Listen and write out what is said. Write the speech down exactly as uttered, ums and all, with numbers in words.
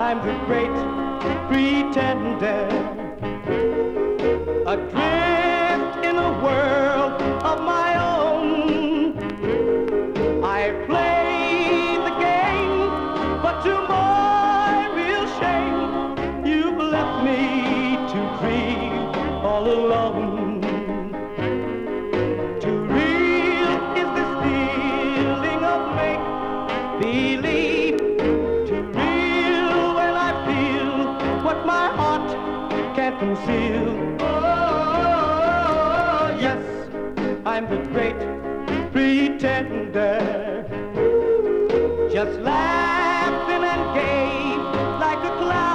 I'm the great pretender, adrift in a world of my own. I play the game, but to my real shame, you've left me to grieve all alone. Too real is this feeling of make-believe. Too real when I feel what my heart can't conceal. Oh, yes, I'm the great pretender, just laughing and gay like a clown.